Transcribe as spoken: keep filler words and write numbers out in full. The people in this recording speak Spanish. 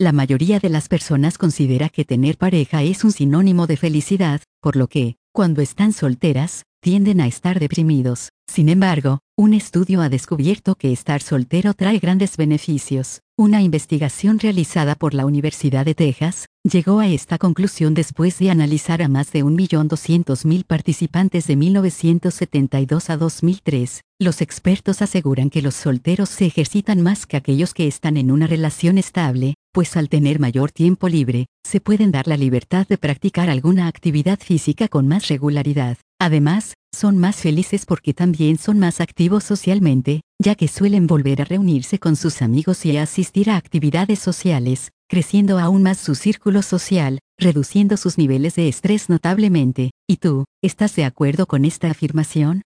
La mayoría de las personas considera que tener pareja es un sinónimo de felicidad, por lo que, cuando están solteras, tienden a estar deprimidos. Sin embargo, un estudio ha descubierto que estar soltero trae grandes beneficios. Una investigación realizada por la Universidad de Texas llegó a esta conclusión después de analizar a más de un millón doscientos mil participantes de mil novecientos setenta y dos a dos mil tres. Los expertos aseguran que los solteros se ejercitan más que aquellos que están en una relación estable, pues al tener mayor tiempo libre, se pueden dar la libertad de practicar alguna actividad física con más regularidad. Además, son más felices porque también son más activos socialmente, ya que suelen volver a reunirse con sus amigos y a asistir a actividades sociales, creciendo aún más su círculo social, reduciendo sus niveles de estrés notablemente. ¿Y tú, estás de acuerdo con esta afirmación?